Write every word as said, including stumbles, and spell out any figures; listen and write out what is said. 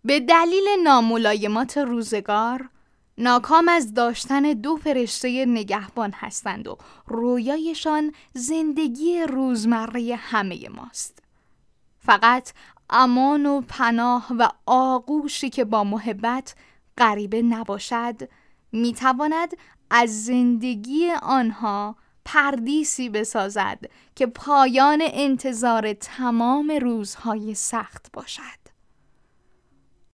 به دلیل ناملایمات روزگار ناکام از داشتن دو فرشته نگهبان هستند و رویایشان زندگی روزمره همه ماست. فقط امان و پناه و آغوشی که با محبت غریبه نباشد میتواند از زندگی آنها پردیسی بسازد که پایان انتظار تمام روزهای سخت باشد.